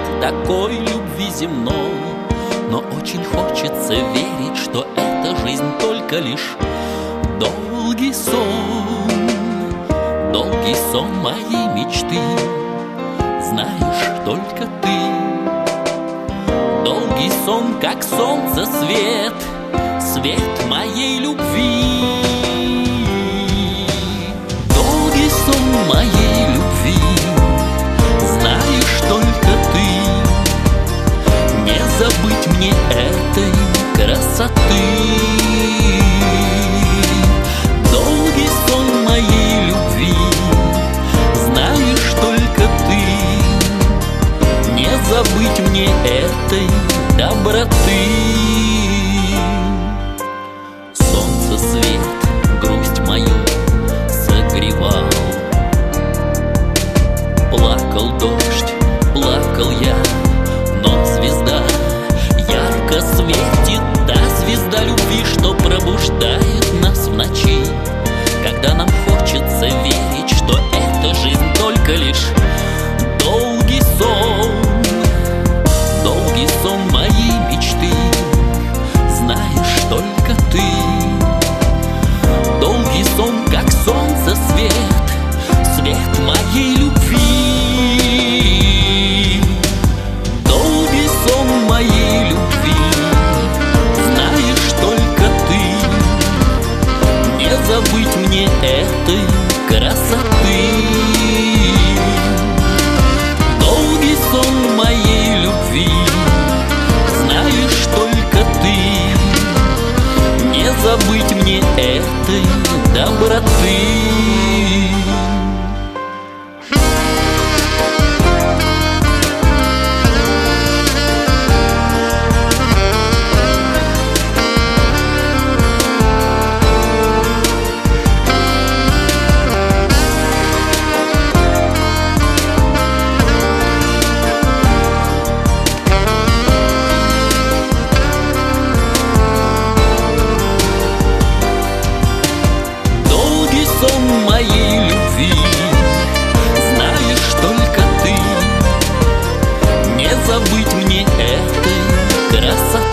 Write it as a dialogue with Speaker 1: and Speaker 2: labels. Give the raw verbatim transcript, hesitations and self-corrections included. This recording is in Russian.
Speaker 1: такой любви земной, но очень хочется верить, что эта жизнь только лишь долгий сон, долгий сон моей мечты. Знаешь, только ты, долгий сон, как солнце свет, свет моей любви. Долгий сон моей любви, знаешь, только ты. Не забыть мне этой красоты. Долгий сон моей любви, знаешь, только ты. Не забыть мне этой доброты. Солнце свет, грусть мою согревал. Плакал дождь, плакал я, но звезда ярко светит. Та звезда любви, что пробуждает нас в ночи, когда нам хочется верить, что эта жизнь только лишь долгий сон, долгий сон моей мечты. Знаешь, только ты, долгий сон, как солнце свет, свет моей любви. Долгий сон моей любви, знаешь, только ты. Не забыть мне этой красоты. Долгий сон моей любви, знаешь, только ты. Не забыть мне этой доброты. Сон моей любви, знаешь, только ты. Не забыть мне этой красоты.